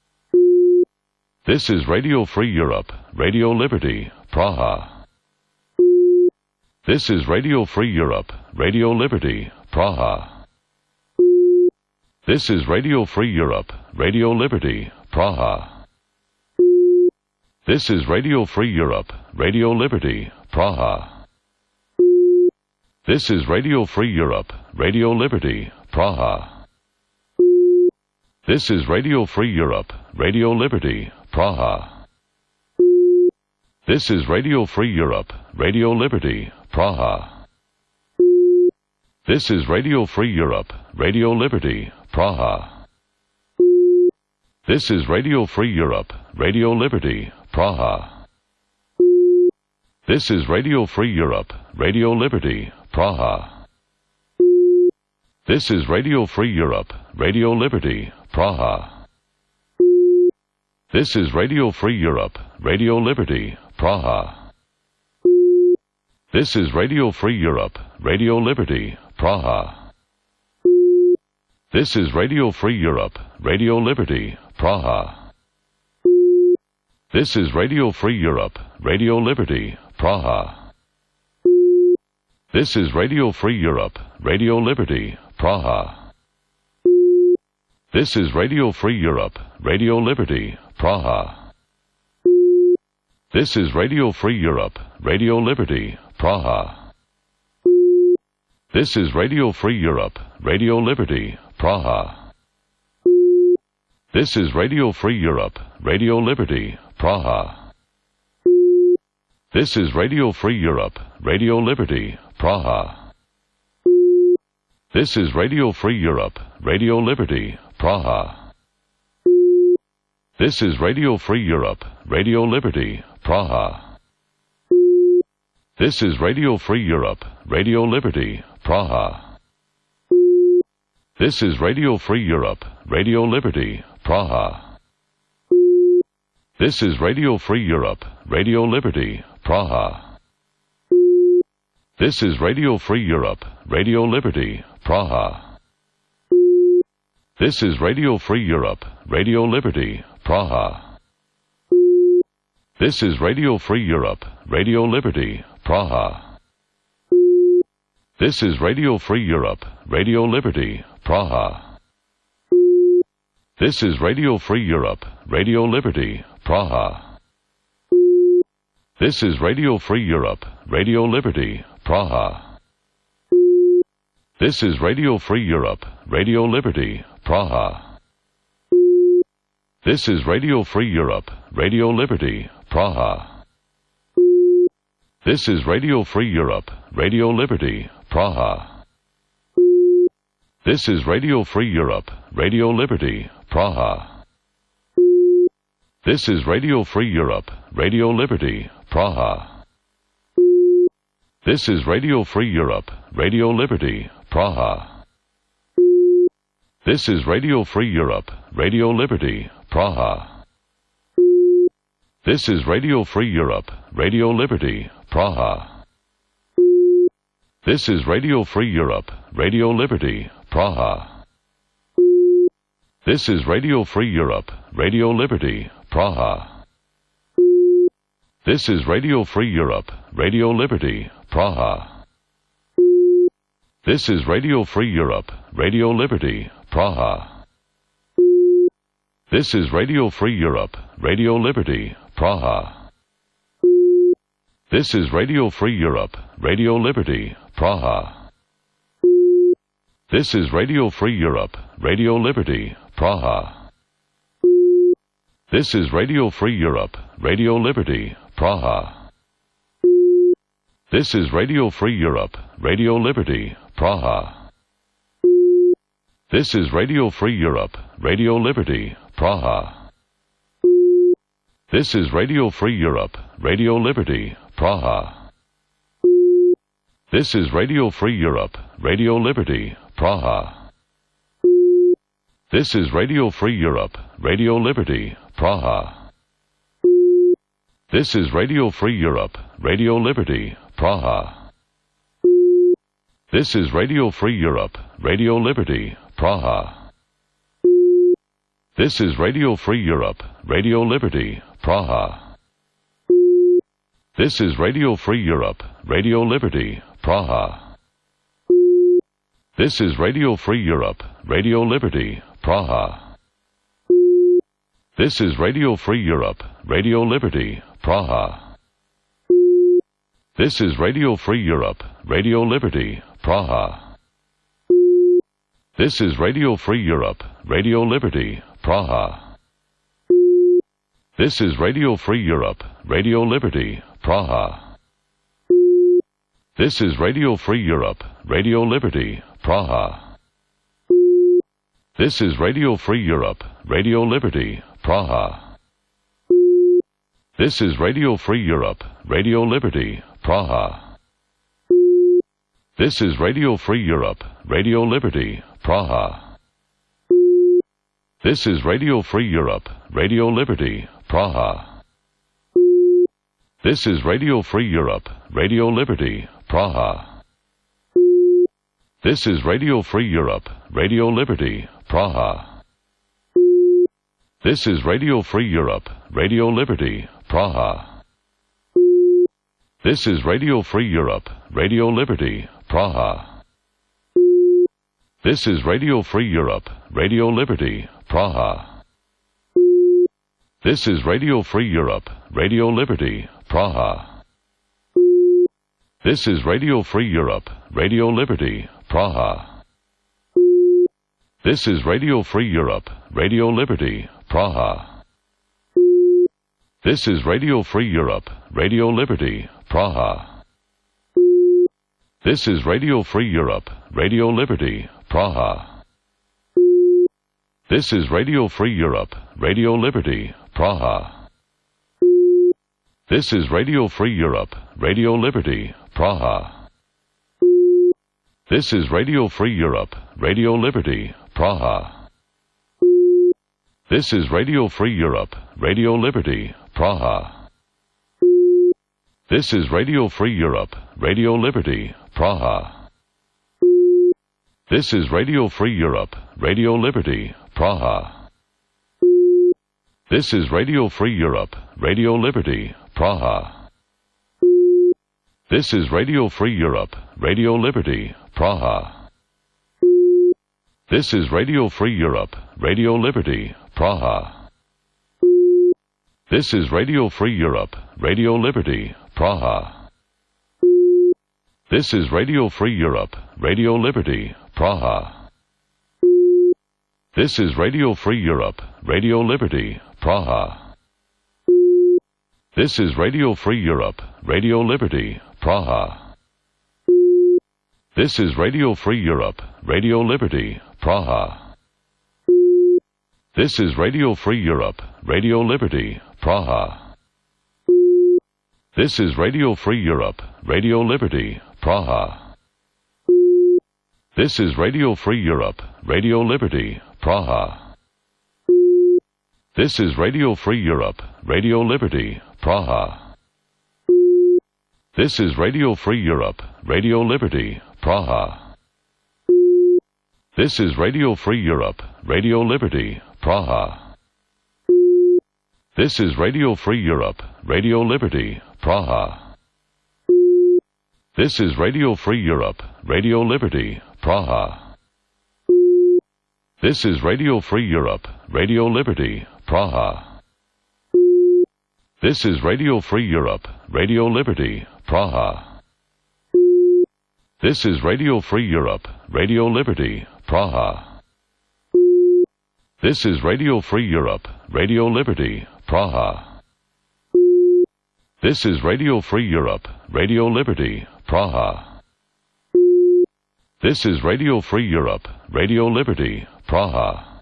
This is Radio Free Europe, Radio Liberty, Praha. This is Radio Free Europe, Radio Liberty, Praha. This is Radio Free Europe, Radio Liberty, Praha. This is Radio Free Europe, Radio Liberty, Praha. This is Radio Free Europe, Radio Liberty, Praha. This is Radio Free Europe, Radio Liberty, Praha. This is Radio Free Europe, Radio Liberty, Praha. This is Radio Free Europe, Radio Liberty, Praha. This is Radio Free Europe, Radio Liberty, Praha. This is Radio Free Europe, Radio Liberty, Praha. This is Radio Free Europe, Radio Liberty, Praha. This is Radio Free Europe, Radio Liberty, Praha. This is Radio Free Europe, Radio Liberty, Praha. This is Radio Free Europe, Radio Liberty, Praha. This is Radio Free Europe, Radio Liberty, Praha. This is Radio Free Europe, Radio Liberty, Praha. This is Radio Free Europe, Radio Liberty, Praha. This is Radio Free Europe, Radio Liberty, Praha. This is Radio Free Europe, Radio Liberty, Praha. This is Radio Free Europe, Radio Liberty, Praha. This is Radio Free Europe, Radio Liberty, Praha. This is Radio Free Europe, Radio Liberty, Praha. This is Radio Free Europe, Radio Liberty, Praha. This is Radio Free Europe, Radio Liberty, Praha. This is Radio Free Europe, Radio Liberty, Praha. This is Radio Free Europe, Radio Liberty, Praha. This is Radio Free Europe, Radio Liberty, Praha. This is Radio Free Europe, Radio Liberty, Praha. This is Radio Free Europe, Radio Liberty, Praha. This is Radio Free Europe, Radio Liberty, Praha. This is Radio Free Europe, Radio Liberty, Praha. This is Radio Free Europe, Radio Liberty, Praha. This is Radio Free Europe, Radio Liberty, Praha. This is Radio Free Europe, Radio Liberty, Praha. This is Radio Free Europe, Radio Liberty, Praha. This is Radio Free Europe, Radio Liberty, Praha. This is Radio Free Europe, Radio Liberty, Praha. This is Radio Free Europe, Radio Liberty, Praha. This is Radio Free Europe, Radio Liberty, Praha. This is Radio Free Europe, Radio Liberty, Praha. This is Radio Free Europe, Radio Liberty, Praha. This is Radio Free Europe, Radio Liberty, Praha. This is Radio Free Europe, Radio Liberty, Praha. This is Radio Free Europe, Radio Liberty, Praha. This is Radio Free Europe, Radio Liberty, Praha. This is Radio Free Europe, Radio Liberty, Praha. This is Radio Free Europe, Radio Liberty, Praha. This is Radio Free Europe, Radio Liberty, Praha. This is Radio Free Europe, Radio Liberty, Praha. This is Radio Free Europe, Radio Liberty, Praha. This is Radio Free Europe, Radio Liberty, Praha. This is Radio Free Europe, Radio Liberty, Praha. This is Radio Free Europe, Radio Liberty, Praha. This is Radio Free Europe, Radio Liberty, Praha. This is Radio Free Europe, Radio Liberty, Praha. This is Radio Free Europe, Radio Liberty, Praha. This is Radio Free Europe, Radio Liberty, Praha. This is Radio Free Europe, Radio Liberty, Praha. This is Radio Free Europe, Radio Liberty, Praha. This is Radio Free Europe, Radio Liberty, Praha. This is Radio Free Europe, Radio Liberty, Praha. This is Radio Free Europe, Radio Liberty, Praha. This is Radio Free Europe, Radio Liberty, Praha. This is Radio Free Europe, Radio Liberty, Praha. This is Radio Free Europe, Radio Liberty, Praha. This is Radio Free Europe, Radio Liberty, Praha. This is Radio Free Europe, Radio Liberty, Praha. This is Radio Free Europe, Radio Liberty, Praha. This is Radio Free Europe, Radio Liberty, Praha. This is Radio Free Europe, Radio Liberty, Praha. This is Radio Free Europe, Radio Liberty, Praha. This is Radio Free Europe, Radio Liberty, Praha. This is Radio Free Europe, Radio Liberty, Praha. This is Radio Free Europe, Radio Liberty, Praha. This is Radio Free Europe, Radio Liberty, Praha. This is Radio Free Europe, Radio Liberty, Praha. This is Radio Free Europe, Radio Liberty, Praha. This is Radio Free Europe, Radio Liberty, Praha. This is Radio Free Europe, Radio Liberty, Praha. This is Radio Free Europe, Radio Liberty, Praha. This is Radio Free Europe, Radio Liberty, Praha. This is Radio Free Europe, Radio Liberty, Praha. This is Radio Free Europe, Radio Liberty, Praha. This is Radio Free Europe, Radio Liberty, Praha. This is Radio Free Europe, Radio Liberty, Praha. This is Radio Free Europe, Radio Liberty, Praha. This is Radio Free Europe, Radio Liberty, Praha. This is Radio Free Europe, Radio Liberty, Praha. This is Radio Free Europe, Radio Liberty, Praha. This is Radio Free Europe, Radio Liberty, Praha. This is Radio Free Europe, Radio Liberty, Praha. This is Radio Free Europe, Radio Liberty, Praha. This is Radio Free Europe, Radio Liberty, Praha. This is Radio Free Europe, Radio Liberty, Praha. This is Radio Free Europe, Radio Liberty, Praha. This is Radio Free Europe, Radio Liberty, Praha. This is Radio Free Europe, Radio Liberty, Praha. This is Radio Free Europe, Radio Liberty, Praha. This is Radio Free Europe, Radio Liberty, Praha. This is Radio Free Europe, Radio Liberty, Praha. This is Radio Free Europe, Radio Liberty, Praha. This is Radio Free Europe, Radio Liberty, Praha. This is Radio Free Europe, Radio Liberty, Praha. This is Radio Free Europe, Radio Liberty, Praha. This is Radio Free Europe, Radio Liberty, Praha.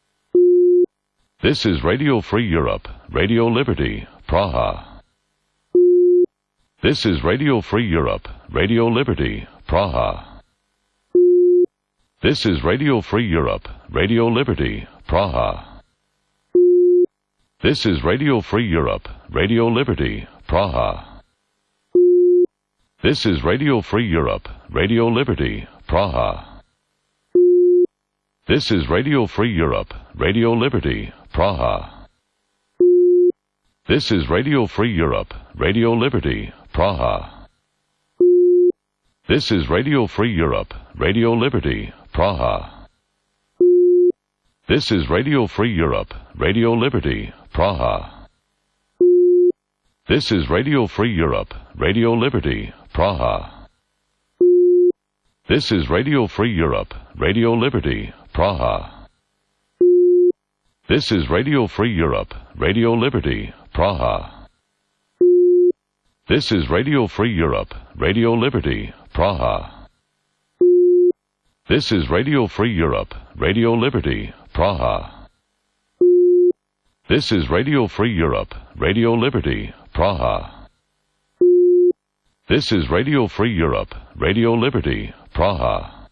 This is Radio Free Europe, Radio Liberty, Praha. This is Radio Free Europe, Radio Liberty, Praha. This is Radio Free Europe, Radio Liberty, Praha. This is Radio Free Europe, Radio Liberty, Praha. This is Radio Free Europe, Radio Liberty, Praha. This is Radio Free Europe, Radio Liberty, Praha. This is Radio Free Europe, Radio Liberty, Praha. This is Radio Free Europe, Radio Liberty, Praha. This is Radio Free Europe, Radio Liberty, Praha. This is Radio Free Europe, Radio Liberty, Praha. This is Radio Free Europe, Radio Liberty, Praha. This is Radio Free Europe, Radio Liberty, Praha. This is Radio Free Europe, Radio Liberty, Praha. This is Radio Free Europe, Radio Liberty, Praha. This is Radio Free Europe, Radio Liberty, Praha. This is Radio Free Europe, Radio Liberty, Praha.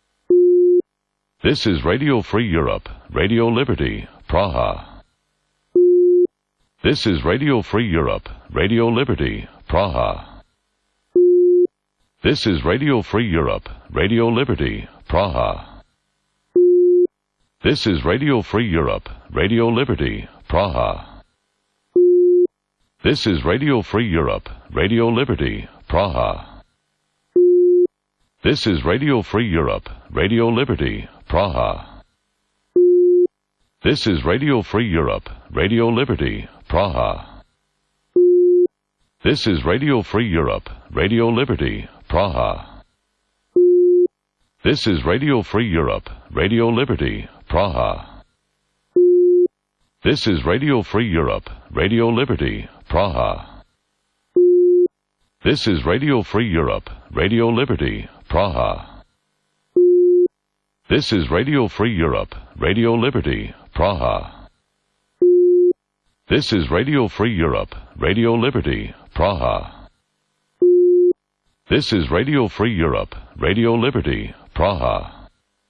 This is Radio Free Europe, Radio Liberty, Praha. This is Radio Free Europe, Radio Liberty, Praha. This is Radio Free Europe, Radio Liberty, Praha. This is Radio Free Europe, Radio Liberty, Praha. This is Radio Free Europe, Radio Liberty, Praha. This is Radio Free Europe, Radio Liberty, Praha. This is Radio Free Europe, Radio Liberty, Praha. This is Radio Free Europe, Radio Liberty, Praha. This is Radio Free Europe, Radio Liberty, Praha. This is Radio Free Europe, Radio Liberty, Praha. This is Radio Free Europe, Radio Liberty, Praha. This is Radio Free Europe, Radio Liberty, Praha. This is Radio Free Europe, Radio Liberty, Praha. This is Radio Free Europe, Radio Liberty, Praha.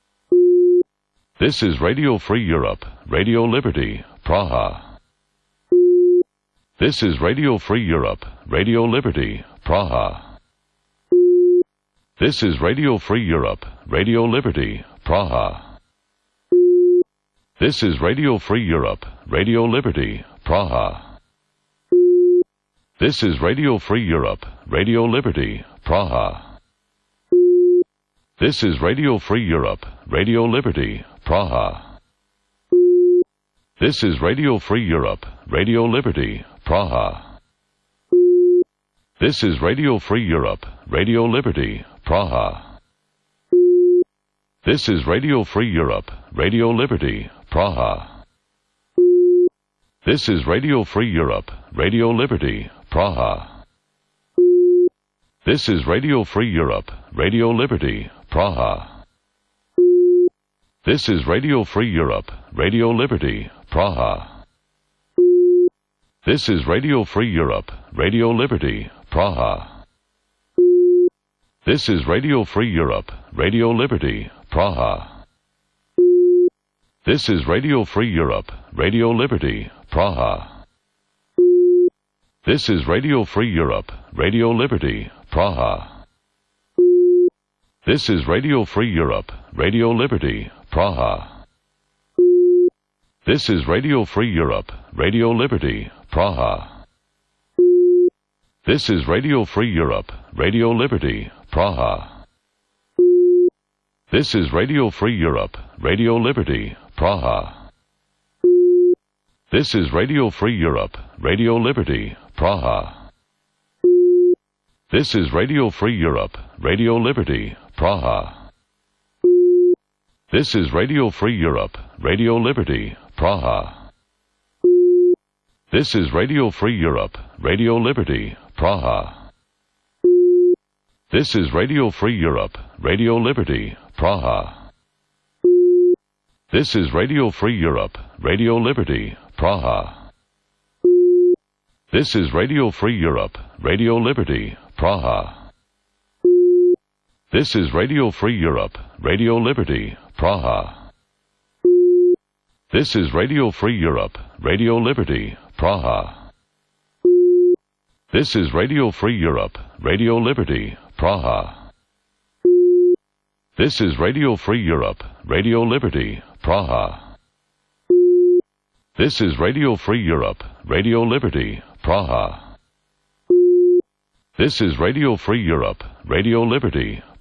This is Radio Free Europe, Radio Liberty, Praha. This is Radio Free Europe, Radio Liberty, Praha. This is Radio Free Europe, Radio Liberty, Praha. This is Radio Free Europe, Radio Liberty, Praha. This is Radio Free Europe, Radio Liberty, Praha. This is Radio Free Europe, Radio Liberty, Praha. This is Radio Free Europe, Radio Liberty, Praha. This is Radio Free Europe, Radio Liberty, Praha. This is Radio Free Europe, Radio Liberty, Praha. This is Radio Free Europe, Radio Liberty, Praha. This is Radio Free Europe, Radio Liberty, Praha. This is Radio Free Europe, Radio Liberty, Praha. This is Radio Free Europe, Radio Liberty, Praha. This is Radio Free Europe, Radio Liberty, Praha. This is Radio Free Europe, Radio Liberty, Praha. This is Radio Free Europe, Radio Liberty, Praha. This is Radio Free Europe, Radio Liberty, Praha. This is Radio Free Europe, Radio Liberty, Praha. This is Radio Free Europe, Radio Liberty, Praha. This is Radio Free Europe, Radio Liberty, Praha. This is Radio Free Europe, Radio Liberty, Praha. This is Radio Free Europe, Radio Liberty, Praha. This is Radio Free Europe, Radio Liberty, Praha. This is Radio Free Europe, Radio Liberty, Praha. This is Radio Free Europe, Radio Liberty, Praha. This is Radio Free Europe, Radio Liberty, Praha. This is Radio Free Europe, Radio Liberty, Praha. This is Radio Free Europe, Radio Liberty, Praha. This is Radio Free Europe, Radio Liberty, Praha. This is Radio Free Europe, Radio Liberty, Praha. This is Radio Free Europe, Radio Liberty, Praha. This is Radio Free Europe, Radio Liberty, Praha. This is Radio Free Europe, Radio Liberty,